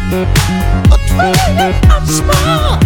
I'm smart.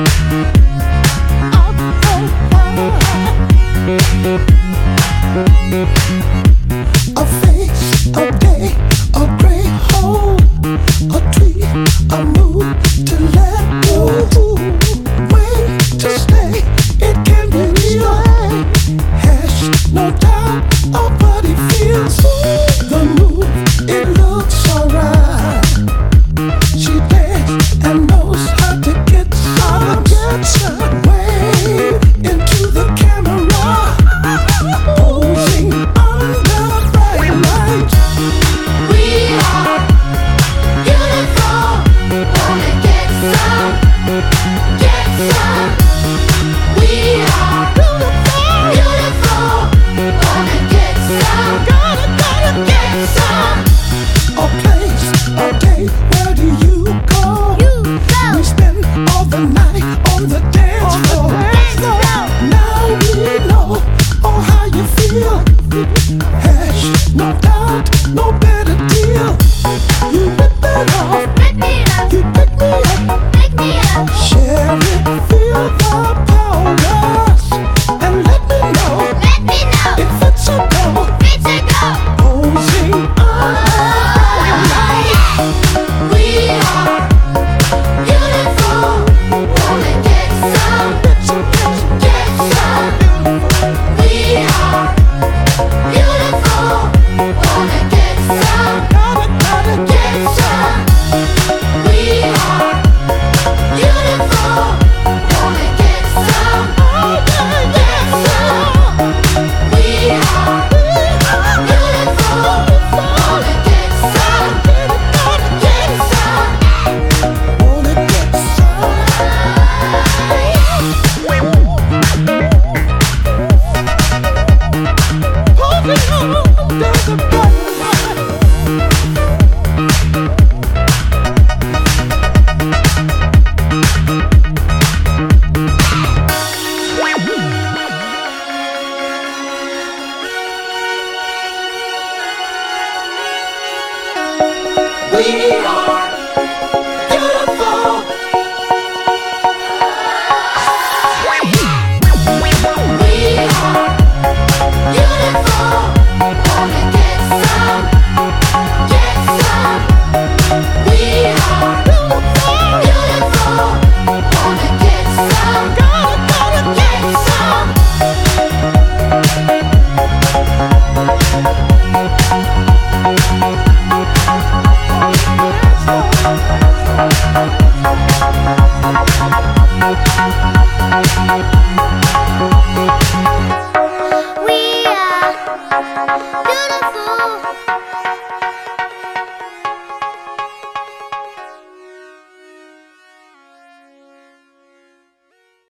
A face, a day, a gray hole, a tweet, a move to let go. Way to stay, it can be real. Hash, no doubt, our body feels the move. It looks alright. She dance and knows how to get some. Wave into the camera, posing under bright lights. We are beautiful, wanna get some, get some. We are beautiful, wanna get some, gotta get some. A place, a day, where do you go? We spend all the night on the dance floor. Now we know, oh how you feel. Hash, no doubt, no better deal. You rip it off, you pick me up, share it, feel the power, and let me know if it's a go. Posing under light. We are beautiful, wanna get some, get some. We are beautiful, wanna get some, get some. We are beautiful, wanna get some, get some. We are beautiful, wanna get some, get some. Wanna get We are beautiful. We are beautiful, wanna get some, get some. We are beautiful, wanna get some, get some. some.